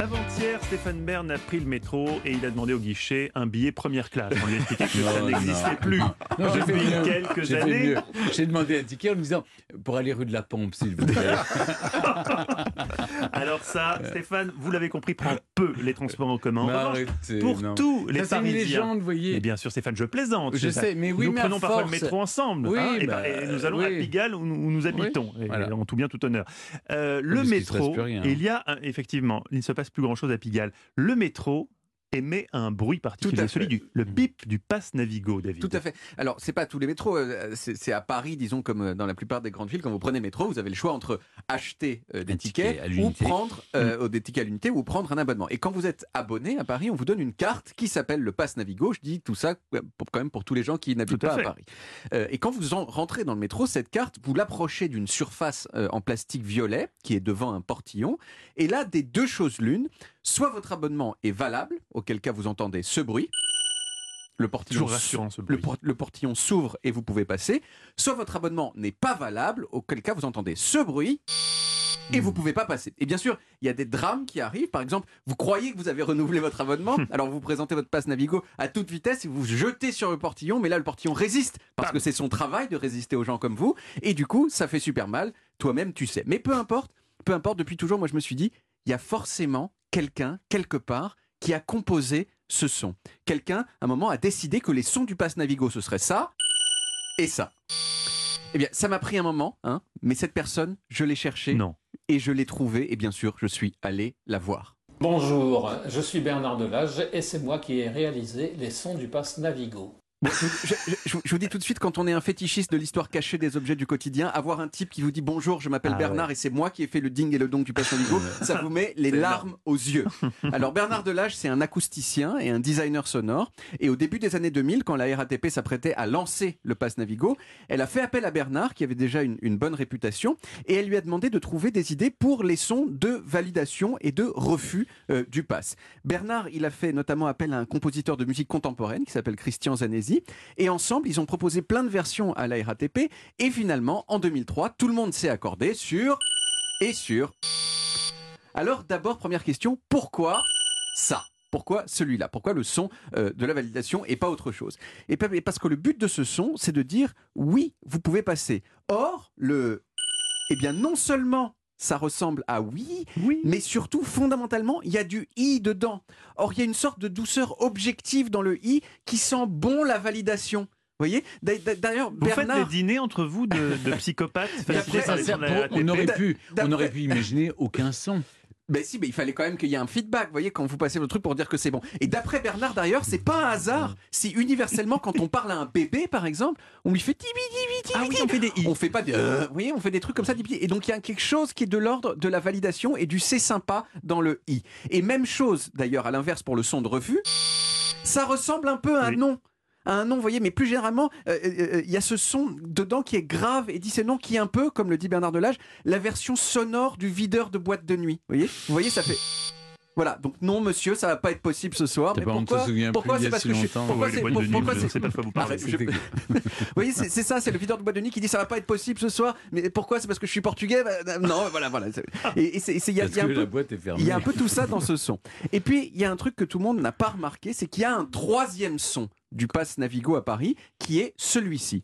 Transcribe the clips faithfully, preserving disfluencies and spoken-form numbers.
Avant-hier, Stéphane Bern a pris le métro et il a demandé au guichet un billet première classe. On lui a expliqué que ça Non, n'existait non. plus Non, j'ai fait depuis mieux. quelques J'ai fait années. mieux. J'ai demandé un ticket en me disant pour aller rue de la Pompe, s'il vous plaît. Alors ça, Stéphane, vous l'avez compris, prend peu les transports en commun. En Mais revanche, arrêtez, pour non. tous les Ça, c'est une Parisiens. légende, vous voyez. Et bien sûr, Stéphane, je plaisante. Je sais, mais oui, nous mais à prenons parfois le force. métro ensemble. Oui, hein, et, bah, ben, et nous allons à oui. Pigalle où nous, où nous habitons. Oui, Et voilà. en tout bien, tout honneur. Euh, le Parce qu'il se passe métro, plus rien, hein. il y a un- effectivement, il ne se passe plus grand-chose à Pigalle. Le métro émet un bruit particulier, Tout à celui fait. du le bip du pass Navigo, David. Tout à fait. Alors, c'est pas tous les métros. euh, C'est c'est à Paris, disons, comme dans la plupart des grandes villes. Quand vous prenez le métro, vous avez le choix entre acheter euh, des Un ticket tickets à ou l'unité. prendre euh, des tickets à l'unité ou prendre un abonnement. Et quand vous êtes abonné à Paris, on vous donne une carte qui s'appelle le pass Navigo. Je dis tout ça pour, quand même pour tous les gens qui n'habitent Tout à pas à fait. Paris. Euh, et quand vous en rentrez dans le métro, cette carte, vous l'approchez d'une surface euh, en plastique violet qui est devant un portillon. Et là, des deux choses l'une, soit votre abonnement est valable, auquel cas vous entendez ce bruit. Le portillon, Toujours rassurant, ce le, bruit. por- le portillon s'ouvre et vous pouvez passer. Soit votre abonnement n'est pas valable, auquel cas vous entendez ce bruit et vous pouvez pas passer. Et bien sûr, il y a des drames qui arrivent. Par exemple, vous croyez que vous avez renouvelé votre abonnement, alors vous présentez votre passe Navigo à toute vitesse et vous vous jetez sur le portillon, mais là le portillon résiste parce que c'est son travail de résister aux gens comme vous. Et du coup, ça fait super mal. Toi-même, tu sais. Mais peu importe, peu importe. Depuis toujours, moi je me suis dit, il y a forcément quelqu'un quelque part qui a composé ce son. Quelqu'un, à un moment, a décidé que les sons du pass Navigo, ce serait ça et ça. Eh bien, ça m'a pris un moment, hein, mais cette personne, je l'ai cherchée Non. et je l'ai trouvée, et bien sûr, je suis allé la voir. Bonjour, je suis Bernard Delage et c'est moi qui ai réalisé les sons du pass Navigo. Bon, je, je- je- je vous dis tout de suite, quand on est un fétichiste de l'histoire cachée des objets du quotidien, avoir un type qui vous dit bonjour, je m'appelle Ah Bernard et c'est moi qui ai fait le ding et le dong du pass Navigo, ça vous met les C'est larmes aux yeux. Alors Bernard Delage, c'est un acousticien et un designer sonore. Et au début des années deux mille, quand la R A T P s'apprêtait à lancer le pass Navigo, elle a fait appel à Bernard, qui avait déjà une, une bonne réputation, et elle lui a demandé de trouver des idées pour les sons de validation et de refus euh, du pass. Bernard, il a fait notamment appel à un compositeur de musique contemporaine qui s'appelle Christian Zanesi. Et ensemble, ils ont proposé plein de versions à la R A T P. Et finalement, en deux mille trois, tout le monde s'est accordé sur et sur. Alors d'abord, première question, pourquoi ça ? Pourquoi celui-là ? Pourquoi le son euh, de la validation et pas autre chose ? Et pa- et parce que le but de ce son, c'est de dire oui, vous pouvez passer. Or, le, eh bien, non seulement ça ressemble à oui, Oui. mais surtout, fondamentalement, il y a du i dedans. Or, il y a une sorte de douceur objective dans le i qui sent bon la validation. Vous voyez ? D'a- d'a- D'ailleurs, Vous faites des Bernard... dîners entre vous de, de psychopathes fascinés après, par les Ça sons de sert la pour- on R A T P. aurait pu, D'après- on aurait pu imaginer aucun son. Ben si, mais il fallait quand même qu'il y ait un feedback, vous voyez, quand vous passez le truc pour dire que c'est bon. Et d'après Bernard, d'ailleurs, c'est pas un hasard si universellement, quand on parle à un bébé, par exemple, on lui fait tibi tibi tibi. Ah oui, on fait des i. On fait pas de, euh, vous voyez, on fait des trucs comme ça. tibi. Et donc il y a quelque chose qui est de l'ordre de la validation et du c'est sympa dans le i. Et même chose, d'ailleurs, à l'inverse pour le son de refus, ça ressemble un peu à un Oui. non. À un non, vous voyez, mais plus généralement, euh, euh, euh, il y a ce son dedans qui est grave et dissonant, qui est un peu, comme le dit Bernard Delage, la version sonore du videur de boîte de nuit. Vous voyez, vous voyez, ça fait. Voilà, donc non, monsieur, ça va pas être possible ce soir. T'as Mais pas, on ne se pourquoi souvient plus Pourquoi il y c'est a parce si que je suis. longtemps. Pourquoi Ouais, les c'est boîtes de nuit, pourquoi je c'est- ne sais pas de quoi vous parlez. Arrête, je- C'était- Vous voyez, c'est c'est ça, c'est le videur de boîte de nuit qui dit ça va pas être possible ce soir. Mais pourquoi ? C'est parce que je suis portugais ? Bah, Non, voilà, voilà. Et, et c'est- et c'est- il y a, Parce il y a un que peu. la boîte est fermée. Il y a un peu tout ça dans ce son. Et puis, il y a un truc que tout le monde n'a pas remarqué, c'est qu'il y a un troisième son du pass Navigo à Paris, qui est celui-ci.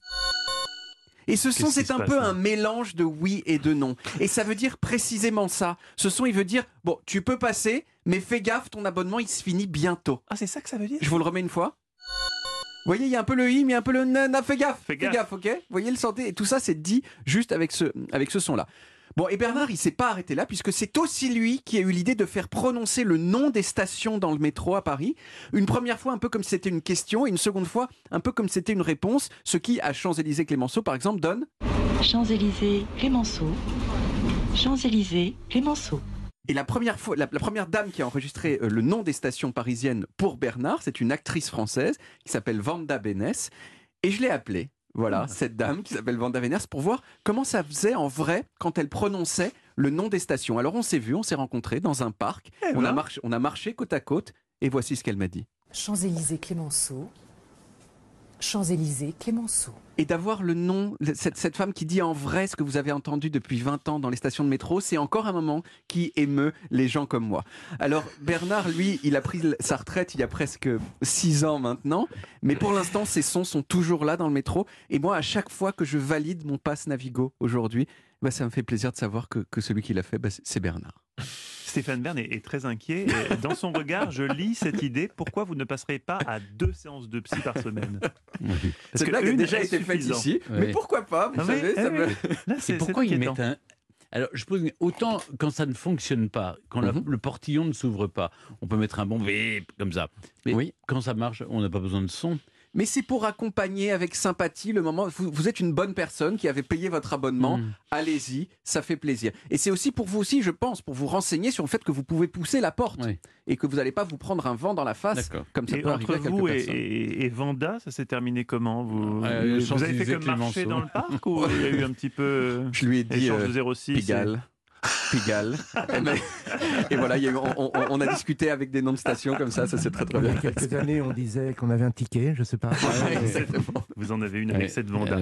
Et ce son, Qu'est-ce qui c'est se un passe, peu là un mélange de oui et de non. Et ça veut dire précisément ça. Ce son, il veut dire, bon, tu peux passer, mais fais gaffe, ton abonnement, il se finit bientôt. Ah, c'est ça que ça veut dire ? Je vous le remets une fois. Vous voyez, il y a un peu le i, mais un peu le na, fais gaffe, Fais fais gaffe. gaffe, ok ? Vous voyez le santé ? Et tout ça, c'est dit juste avec ce, avec ce son-là. Bon, et Bernard, il s'est pas arrêté là, puisque c'est aussi lui qui a eu l'idée de faire prononcer le nom des stations dans le métro à Paris. Une première fois, un peu comme si c'était une question, et une seconde fois, un peu comme si c'était une réponse, ce qui, à Champs-Élysées Clémenceau, par exemple, donne... Champs-Élysées, Clémenceau. Champs-Élysées, Clémenceau. Et la première fois, la, la première dame qui a enregistré euh, le nom des stations parisiennes pour Bernard, c'est une actrice française qui s'appelle Vanda Bénès. Et je l'ai appelée, voilà, cette dame qui s'appelle Vanda Bénès, pour voir comment ça faisait en vrai quand elle prononçait le nom des stations. Alors on s'est vu, on s'est rencontrés dans un parc, Et on, voilà. a marché, on a marché côte à côte, et voici ce qu'elle m'a dit. Champs-Élysées, Clémenceau. Champs-Élysées, Clémenceau. Et d'avoir le nom, cette, cette femme qui dit en vrai ce que vous avez entendu depuis vingt ans dans les stations de métro, c'est encore un moment qui émeut les gens comme moi. Alors Bernard, lui, il a pris sa retraite il y a presque six ans maintenant, mais pour l'instant, ses sons sont toujours là dans le métro. Et moi, à chaque fois que je valide mon pass Navigo aujourd'hui, bah, ça me fait plaisir de savoir que, que celui qui l'a fait, bah, c'est Bernard. Stéphane Bern est, est très inquiet. Et dans son regard, je lis cette idée. Pourquoi vous ne passerez pas à deux séances de psy par semaine? Parce Cette blague a déjà été faite ici. Oui. Mais pourquoi pas, vous ah savez oui, ça oui, me... Là, c'est, Et pourquoi ils mettent un... Alors, je pose autant quand ça ne fonctionne pas, quand la, mm-hmm. le portillon ne s'ouvre pas, on peut mettre un bon bip comme ça. Mais oui. quand ça marche, on n'a pas besoin de son. Mais c'est pour accompagner avec sympathie le moment. Vous, vous êtes une bonne personne qui avait payé votre abonnement. Mmh. Allez-y, ça fait plaisir. Et c'est aussi pour vous aussi, je pense, pour vous renseigner sur le fait que vous pouvez pousser la porte oui. et que vous n'allez pas vous prendre un vent dans la face, D'accord. comme ça et peut entre arriver à vous quelques et, et, et Vanda, ça s'est terminé comment? Vous, euh, vous, vous avez fait comme marcher dans le parc ou il y a eu un petit peu je lui ai dit échange euh, de zéro six Pigalle. Et... Pigalle. Et voilà, il y a eu, on, on, on a discuté avec des noms de stations comme ça, ça c'est très très bien. Il y a quelques années, on disait qu'on avait un ticket, je sais pas. Ouais, vous en avez une avec cette Vanda.